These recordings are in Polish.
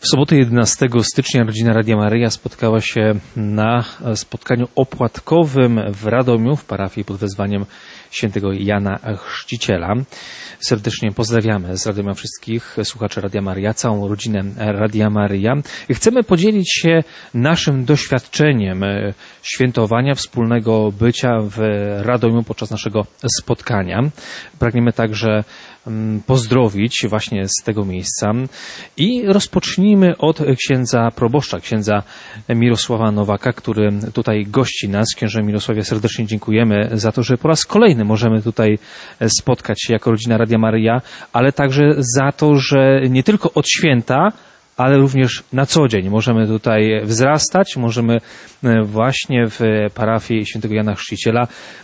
W sobotę 11 stycznia rodzina Radia Maryja spotkała się na spotkaniu opłatkowym w Radomiu w parafii pod wezwaniem świętego Jana Chrzciciela. Serdecznie pozdrawiamy z Radomia wszystkich słuchaczy Radia Maryja, całą rodzinę Radia Maryja. Chcemy podzielić się naszym doświadczeniem świętowania, wspólnego bycia w Radomiu podczas naszego spotkania. Pragniemy także pozdrowić właśnie z tego miejsca i rozpocznijmy od księdza proboszcza, księdza Mirosława Nowaka, który tutaj gości nas. Księże Mirosławie, serdecznie dziękujemy za to, że po raz kolejny możemy tutaj spotkać się jako rodzina Radia Maryja, ale także za to, że nie tylko od święta, ale również na co dzień możemy tutaj wzrastać, możemy właśnie w parafii świętego Jana Chrzciciela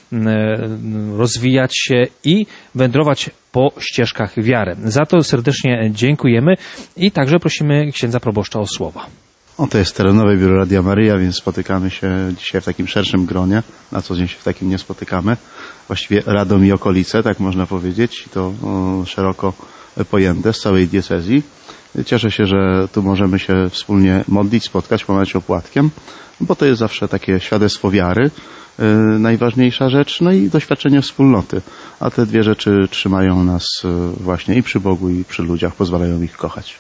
rozwijać się i wędrować po ścieżkach wiary. Za to serdecznie dziękujemy i także prosimy księdza proboszcza o słowa. To jest terenowe biuro Radia Maryja, więc spotykamy się dzisiaj w takim szerszym gronie. Na co dzień się w takim nie spotykamy. Właściwie Radom i okolice, tak można powiedzieć. To szeroko pojęte z całej diecezji. Cieszę się, że tu możemy się wspólnie modlić, spotkać, pomagać opłatkiem, bo to jest zawsze takie świadectwo wiary, najważniejsza rzecz, no i doświadczenie wspólnoty. A te dwie rzeczy trzymają nas właśnie i przy Bogu, i przy ludziach, pozwalają ich kochać.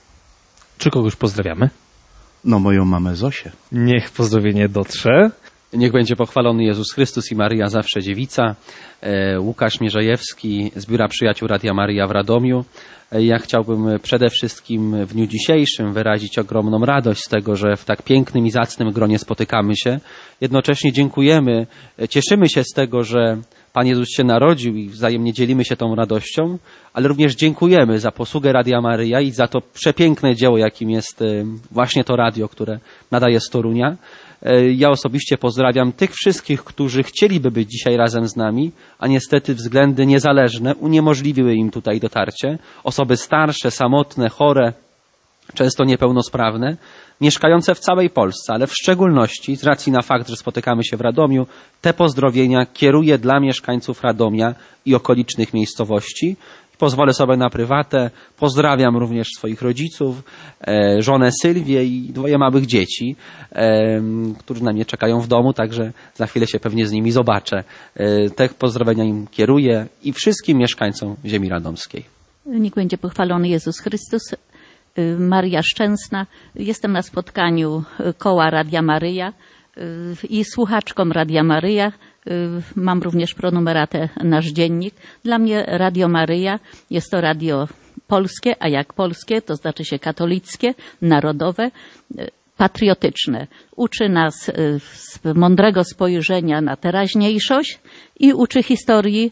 Czy kogoś pozdrawiamy? Moją mamę Zosię. Niech pozdrowienie dotrze. Niech będzie pochwalony Jezus Chrystus i Maryja zawsze dziewica. Łukasz Mierzejewski z Biura Przyjaciół Radia Maryja w Radomiu. Ja chciałbym przede wszystkim w dniu dzisiejszym wyrazić ogromną radość z tego, że w tak pięknym i zacnym gronie spotykamy się. Jednocześnie dziękujemy, cieszymy się z tego, że Pan Jezus się narodził i wzajemnie dzielimy się tą radością, ale również dziękujemy za posługę Radia Maryja i za to przepiękne dzieło, jakim jest właśnie to radio, które nadaje z Torunia. Ja osobiście pozdrawiam tych wszystkich, którzy chcieliby być dzisiaj razem z nami, a niestety względy niezależne uniemożliwiły im tutaj dotarcie. Osoby starsze, samotne, chore, często niepełnosprawne, mieszkające w całej Polsce, ale w szczególności z racji na fakt, że spotykamy się w Radomiu, te pozdrowienia kieruję dla mieszkańców Radomia i okolicznych miejscowości. Pozwolę sobie na prywatę. Pozdrawiam również swoich rodziców, żonę Sylwię i 2 małych dzieci, którzy na mnie czekają w domu, także za chwilę się pewnie z nimi zobaczę. Te pozdrowienia im kieruję i wszystkim mieszkańcom ziemi radomskiej. Niech będzie pochwalony Jezus Chrystus. Maria Szczęsna. Jestem na spotkaniu koła Radia Maryja i słuchaczką Radia Maryja. Mam również pronumeratę Nasz Dziennik. Dla mnie Radio Maryja jest to radio polskie, a jak polskie, to znaczy się katolickie, narodowe, patriotyczne. Uczy nas mądrego spojrzenia na teraźniejszość i uczy historii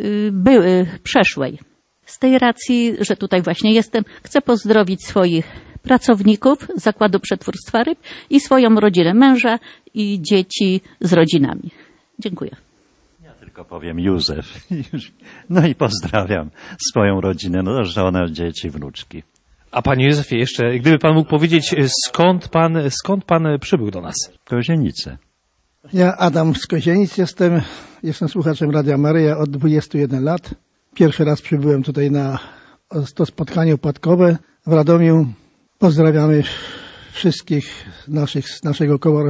przeszłej. Z tej racji, że tutaj właśnie jestem, chcę pozdrowić swoich pracowników Zakładu Przetwórstwa Ryb i swoją rodzinę, męża i dzieci z rodzinami. Dziękuję. Ja tylko powiem Józef. No i pozdrawiam swoją rodzinę, żonę, dzieci, wnuczki. A panie Józefie, jeszcze gdyby pan mógł powiedzieć, skąd pan przybył do nas? Kozienice. Ja Adam z Kozienic jestem słuchaczem Radia Maryja od 21 lat. Pierwszy raz przybyłem tutaj na to spotkanie opłatkowe w Radomiu. Pozdrawiamy wszystkich z naszego koła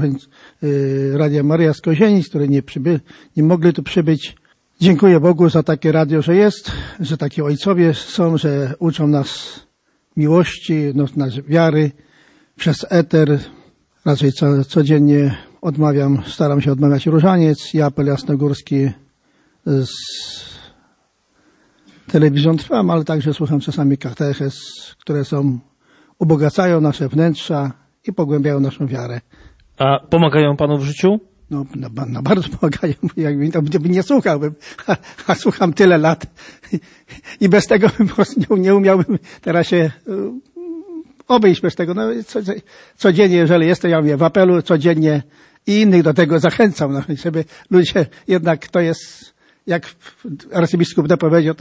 Radia Maryja z Kozienic, które nie mogli tu przybyć. Dziękuję Bogu za takie radio, że jest, że takie ojcowie są, że uczą nas miłości, nas wiary przez eter. Raczej codziennie staram się odmawiać różaniec i apel jasnogórski z telewizją Trwam, ale także słucham czasami katechez, które ubogacają nasze wnętrza i pogłębiają naszą wiarę. A pomagają panu w życiu? No bardzo pomagają, jakby nie słuchałbym, a słucham tyle lat i bez tego bym po prostu nie umiałbym teraz się obejść bez tego. No, codziennie, jeżeli jestem, ja mówię w apelu, codziennie i innych do tego zachęcam, żeby ludzie jednak to jest, jak arcybiskup powiedział,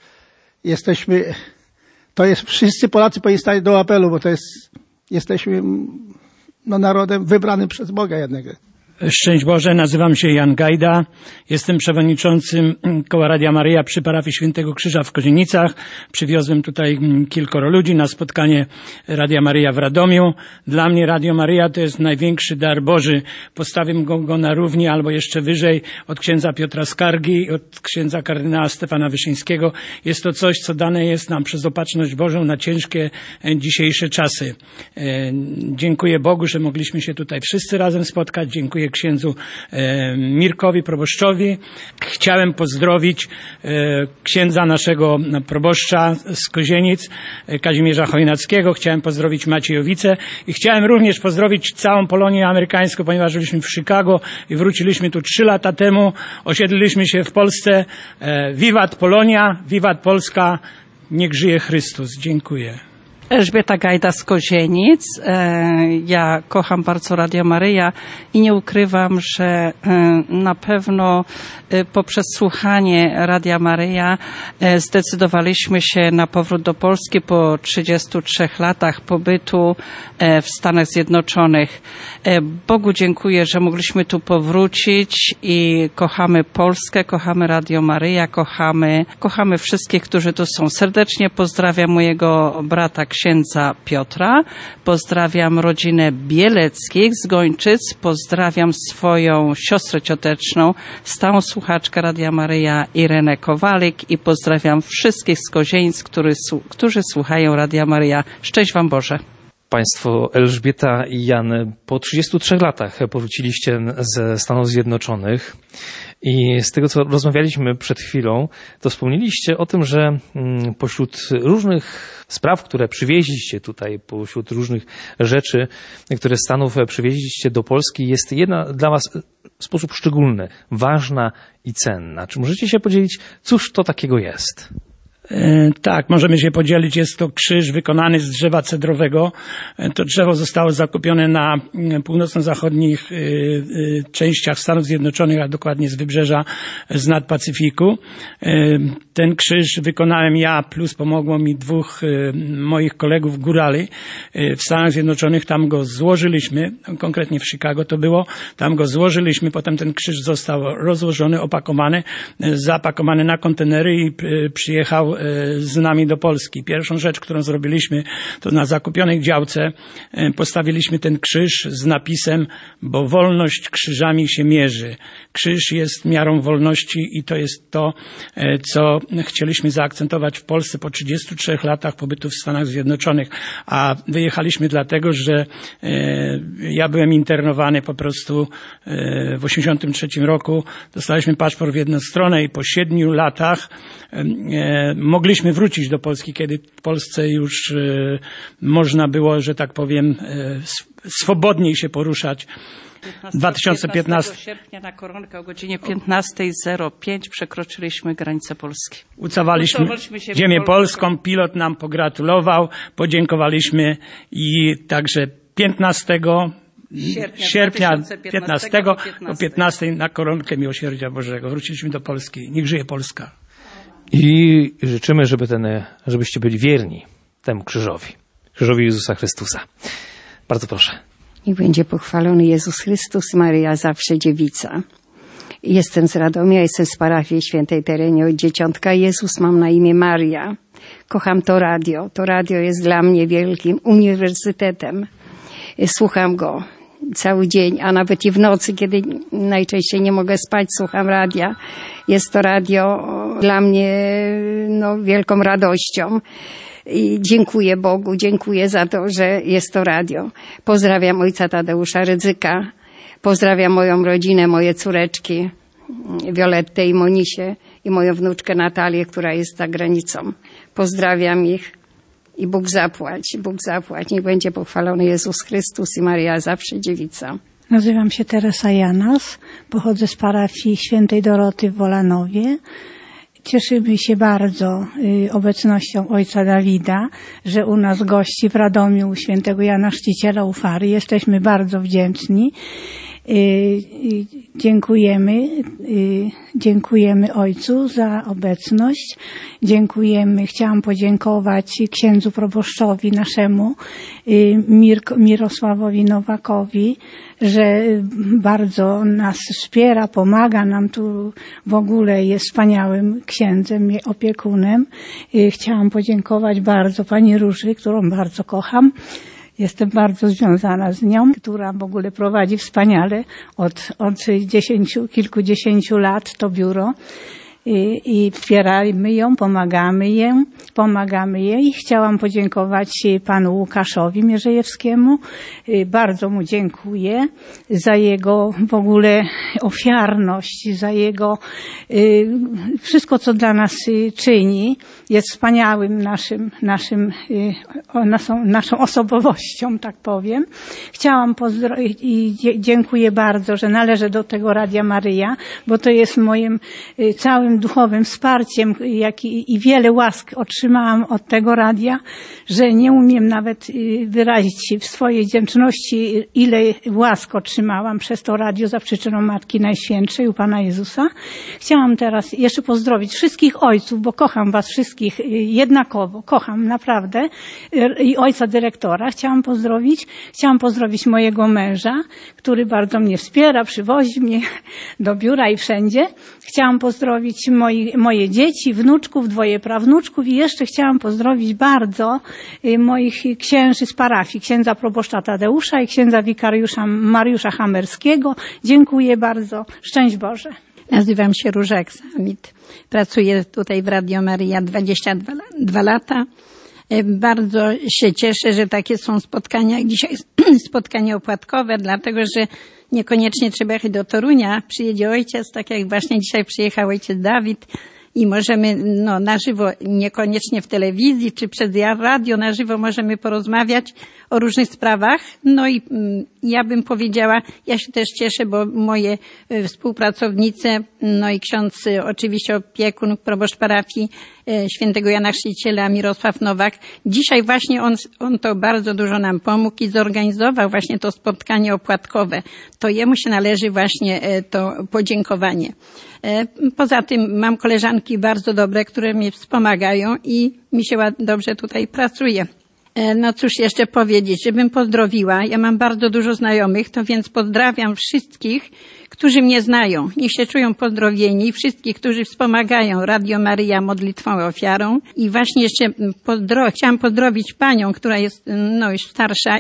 wszyscy Polacy powinni stać do apelu, bo jesteśmy narodem wybranym przez Boga jednego. Szczęść Boże, nazywam się Jan Gajda, jestem przewodniczącym Koła Radia Maryja przy parafii Świętego Krzyża w Kozienicach. Przywiozłem tutaj kilkoro ludzi na spotkanie Radia Maryja w Radomiu. Dla mnie Radio Maryja to jest największy dar Boży. Postawię go na równi albo jeszcze wyżej od księdza Piotra Skargi, od księdza kardynała Stefana Wyszyńskiego. Jest to coś, co dane jest nam przez opatrzność Bożą na ciężkie dzisiejsze czasy. Dziękuję Bogu, że mogliśmy się tutaj wszyscy razem spotkać. Dziękuję księdzu Mirkowi, proboszczowi. Chciałem pozdrowić księdza naszego proboszcza z Kozienic, Kazimierza Chojnackiego. Chciałem pozdrowić Maciejowicę i chciałem również pozdrowić całą Polonię amerykańską, ponieważ byliśmy w Chicago i wróciliśmy tu 3 lata temu. Osiedliliśmy się w Polsce. Wiwat Polonia, wiwat Polska, niech żyje Chrystus. Dziękuję. Elżbieta Gajda z Kozienic. Ja kocham bardzo Radio Maryja i nie ukrywam, że na pewno poprzez słuchanie Radia Maryja zdecydowaliśmy się na powrót do Polski po 33 latach pobytu w Stanach Zjednoczonych. Bogu dziękuję, że mogliśmy tu powrócić i kochamy Polskę, kochamy Radio Maryja, kochamy wszystkich, którzy tu są. Serdecznie pozdrawiam mojego brata księdza Piotra, pozdrawiam rodzinę Bieleckich z Gończyc, pozdrawiam swoją siostrę cioteczną, stałą słuchaczkę Radia Maryja Irenę Kowalik i pozdrawiam wszystkich z Kozienic, którzy słuchają Radia Maryja. Szczęść Wam Boże. Państwo Elżbieta i Jan po 33 latach powróciliście ze Stanów Zjednoczonych i z tego, co rozmawialiśmy przed chwilą, to wspomnieliście o tym, że pośród różnych spraw, które przywieźliście tutaj, pośród różnych rzeczy, które z Stanów przywieźliście do Polski, jest jedna dla Was w sposób szczególny, ważna i cenna. Czy możecie się podzielić, cóż to takiego jest? Tak, możemy się podzielić. Jest to krzyż wykonany z drzewa cedrowego. To drzewo zostało zakupione na północno-zachodnich częściach Stanów Zjednoczonych, a dokładnie z wybrzeża z nad Pacyfiku. Ten krzyż wykonałem ja, plus pomogło mi 2 moich kolegów górali w Stanach Zjednoczonych. Tam go złożyliśmy, konkretnie w Chicago to było. Tam go złożyliśmy, potem ten krzyż został rozłożony, opakowany, zapakowany na kontenery i przyjechał z nami do Polski. Pierwszą rzecz, którą zrobiliśmy, to na zakupionej działce postawiliśmy ten krzyż z napisem, bo wolność krzyżami się mierzy. Krzyż jest miarą wolności i to jest to, co chcieliśmy zaakcentować w Polsce po 33 latach pobytu w Stanach Zjednoczonych. A wyjechaliśmy dlatego, że ja byłem internowany po prostu w 1983 roku. Dostaliśmy paszport w jedną stronę i po 7 latach mogliśmy wrócić do Polski, kiedy w Polsce już można było, że tak powiem, swobodniej się poruszać. 15 sierpnia na koronkę o godzinie 15:05 przekroczyliśmy granicę Polski. Ucałowaliśmy ziemię polską, pilot nam pogratulował, podziękowaliśmy i także 15 sierpnia 15 o 15 na koronkę Miłosierdzia Bożego. Wróciliśmy do Polski. Niech żyje Polska. I życzymy, żebyście byli wierni temu krzyżowi Jezusa Chrystusa. Bardzo proszę. Niech będzie pochwalony Jezus Chrystus, Maryja zawsze dziewica. Jestem z Radomia, jestem z parafii Świętej Terenie od Dzieciątka Jezus, mam na imię Maria. Kocham to radio. To radio jest dla mnie wielkim uniwersytetem. Słucham go cały dzień, a nawet i w nocy, kiedy najczęściej nie mogę spać, słucham radia. Jest to radio dla mnie wielką radością. I dziękuję Bogu, dziękuję za to, że jest to radio. Pozdrawiam ojca Tadeusza Rydzyka, pozdrawiam moją rodzinę, moje córeczki, Violettę i Monisię i moją wnuczkę Natalię, która jest za granicą. Pozdrawiam ich i Bóg zapłać. Niech będzie pochwalony Jezus Chrystus i Maryja zawsze dziewica. Nazywam się Teresa Janas, pochodzę z parafii Świętej Doroty w Wolanowie. Cieszymy się bardzo obecnością ojca Dawida, że u nas gości w Radomiu świętego Jana Chrzciciela u Fary. Jesteśmy bardzo wdzięczni. Dziękujemy Ojcu za obecność. Chciałam podziękować księdzu proboszczowi naszemu, Mirosławowi Nowakowi, że bardzo nas wspiera, pomaga nam tu, w ogóle jest wspaniałym księdzem, opiekunem. Chciałam podziękować bardzo pani Róży, którą bardzo kocham. Jestem bardzo związana z nią, która w ogóle prowadzi wspaniale od kilkudziesięciu lat to biuro i wspieramy ją, pomagamy jej. Chciałam podziękować panu Łukaszowi Mierzejewskiemu. Bardzo mu dziękuję za jego w ogóle ofiarność, za jego wszystko, co dla nas czyni. Jest wspaniałym naszą osobowością, tak powiem. Chciałam pozdrowić i dziękuję bardzo, że należę do tego Radia Maryja, bo to jest moim całym duchowym wsparciem, i wiele łask otrzymałam od tego radia, że nie umiem nawet wyrazić w swojej wdzięczności, ile łask otrzymałam przez to radio za przyczyną Matki Najświętszej u Pana Jezusa. Chciałam teraz jeszcze pozdrowić wszystkich ojców, bo kocham was wszystkich jednakowo, kocham naprawdę, i ojca dyrektora chciałam pozdrowić mojego męża, który bardzo mnie wspiera, przywozi mnie do biura i wszędzie. Chciałam pozdrowić moje dzieci, wnuczków, 2 prawnuczków i jeszcze chciałam pozdrowić bardzo moich księży z parafii, księdza proboszcza Tadeusza i księdza wikariusza Mariusza Hamerskiego. Dziękuję bardzo. Szczęść Boże. Nazywam się Róża Aksamit. Pracuję tutaj w Radio Maryja 22 lata. Bardzo się cieszę, że takie są spotkania, jak dzisiaj spotkanie opłatkowe, dlatego że niekoniecznie trzeba jechać do Torunia. Przyjedzie ojciec, tak jak właśnie dzisiaj przyjechał ojciec Dawid i możemy na żywo, niekoniecznie w telewizji czy przez radio, na żywo możemy porozmawiać o różnych sprawach. No i ja bym powiedziała, ja się też cieszę, bo moje współpracownice, no i ksiądz oczywiście opiekun, proboszcz parafii świętego Jana Chrzciciela Mirosław Nowak. Dzisiaj właśnie on to bardzo dużo nam pomógł i zorganizował właśnie to spotkanie opłatkowe. To jemu się należy właśnie to podziękowanie. Poza tym mam koleżanki bardzo dobre, które mnie wspomagają i mi się dobrze tutaj pracuje. No cóż jeszcze powiedzieć, żebym pozdrowiła. Ja mam bardzo dużo znajomych, to więc pozdrawiam wszystkich, którzy mnie znają. Niech się czują pozdrowieni. Wszystkich, którzy wspomagają Radio Maryja modlitwą i ofiarą. I właśnie jeszcze chciałam pozdrowić panią, która jest już starsza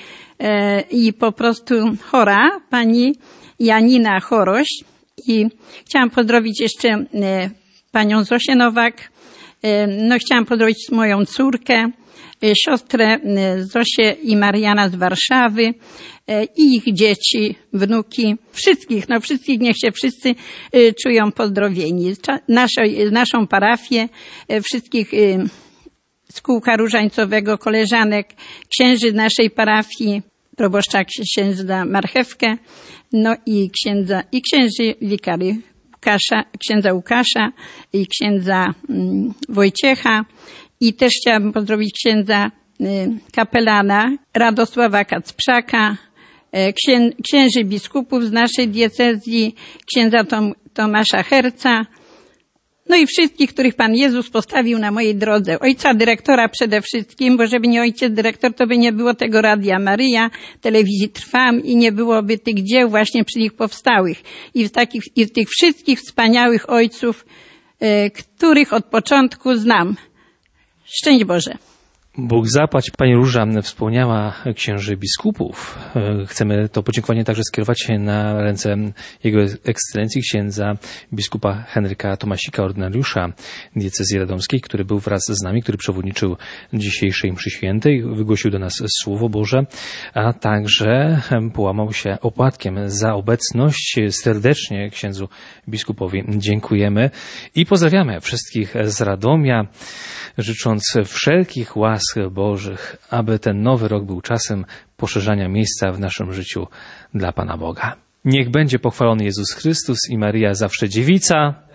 i po prostu chora, pani Janina Choroś. I chciałam pozdrowić jeszcze panią Zosię Nowak. Chciałam pozdrowić moją córkę, siostrę Zosię i Mariana z Warszawy i ich dzieci, wnuki, wszystkich niech się wszyscy czują pozdrowieni. Naszą parafię, wszystkich z kółka różańcowego, koleżanek, księży naszej parafii, proboszcza księdza Marchewkę, i księży wikary księdza Łukasza i księdza Wojciecha. I też chciałabym pozdrowić księdza kapelana Radosława Kacprzaka, księży biskupów z naszej diecezji, księdza Tomasza Herca, i wszystkich, których Pan Jezus postawił na mojej drodze. Ojca dyrektora przede wszystkim, bo żeby nie ojciec dyrektor, to by nie było tego Radia Maryja, telewizji Trwam i nie byłoby tych dzieł właśnie przy nich powstałych. I w tych wszystkich wspaniałych ojców, których od początku znam. Szczęść Boże. Bóg zapłać. Pani Róża wspomniała księży biskupów. Chcemy to podziękowanie także skierować na ręce Jego Ekscelencji księdza biskupa Henryka Tomasika, ordynariusza diecezji radomskiej, który był wraz z nami, który przewodniczył dzisiejszej mszy świętej, wygłosił do nas Słowo Boże, a także połamał się opłatkiem za obecność. Serdecznie księdzu biskupowi dziękujemy i pozdrawiamy wszystkich z Radomia, życząc wszelkich łask Bożych, aby ten nowy rok był czasem poszerzania miejsca w naszym życiu dla Pana Boga. Niech będzie pochwalony Jezus Chrystus i Maryja zawsze dziewica.